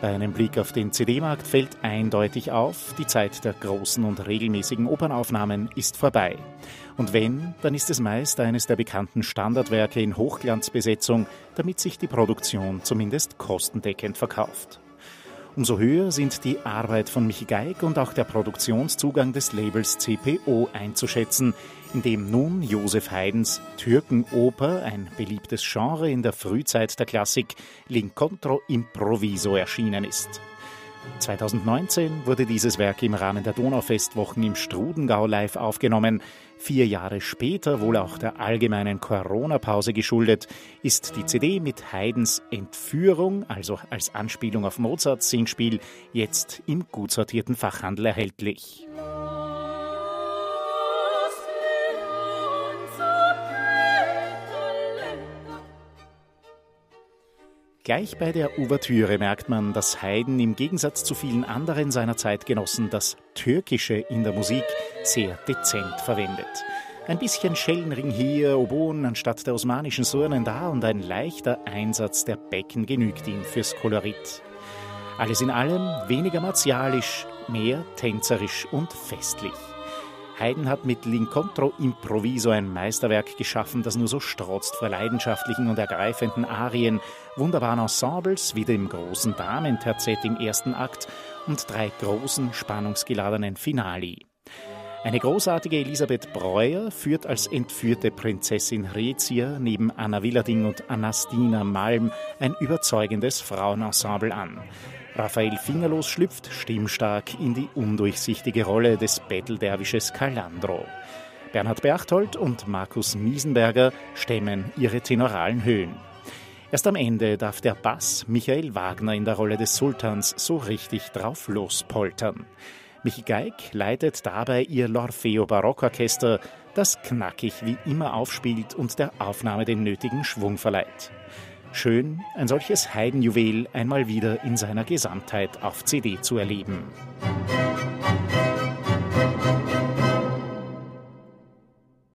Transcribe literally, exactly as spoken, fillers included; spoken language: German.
Bei einem Blick auf den C D-Markt fällt eindeutig auf, die Zeit der großen und regelmäßigen Opernaufnahmen ist vorbei. Und wenn, dann ist es meist eines der bekannten Standardwerke in Hochglanzbesetzung, damit sich die Produktion zumindest kostendeckend verkauft. Umso höher sind die Arbeit von Michi Geig und auch der Produktionszugang des Labels C P O einzuschätzen, in dem nun Joseph Haydns Türkenoper, ein beliebtes Genre in der Frühzeit der Klassik, L'Incontro Improviso erschienen ist. zweitausendneunzehn wurde dieses Werk im Rahmen der Donaufestwochen im Strudengau live aufgenommen. Vier Jahre später, wohl auch der allgemeinen Corona-Pause geschuldet, ist die C D mit Haydns Entführung, also als Anspielung auf Mozarts Singspiel, jetzt im gut sortierten Fachhandel erhältlich. Gleich bei der Ouvertüre merkt man, dass Haydn im Gegensatz zu vielen anderen seiner Zeitgenossen das Türkische in der Musik sehr dezent verwendet. Ein bisschen Schellenring hier, Oboen anstatt der osmanischen Surnen da und ein leichter Einsatz der Becken genügt ihm fürs Kolorit. Alles in allem weniger martialisch, mehr tänzerisch und festlich. Haydn hat mit L'Incontro Improviso ein Meisterwerk geschaffen, das nur so strotzt vor leidenschaftlichen und ergreifenden Arien, wunderbaren Ensembles wie dem großen Damenterzett im ersten Akt und drei großen, spannungsgeladenen Finali. Eine großartige Elisabeth Breuer führt als entführte Prinzessin Rezia neben Anna Willarding und Anastina Malm ein überzeugendes Frauenensemble an. Raphael Fingerlos schlüpft stimmstark in die undurchsichtige Rolle des Bettelderwisches Calandro. Bernhard Berchtold und Markus Miesenberger stemmen ihre tenoralen Höhen. Erst am Ende darf der Bass Michael Wagner in der Rolle des Sultans so richtig drauf lospoltern. Michi Geig leitet dabei ihr L'Orfeo Barockorchester, das knackig wie immer aufspielt und der Aufnahme den nötigen Schwung verleiht. Schön, ein solches Haydn-Juwel einmal wieder in seiner Gesamtheit auf C D zu erleben.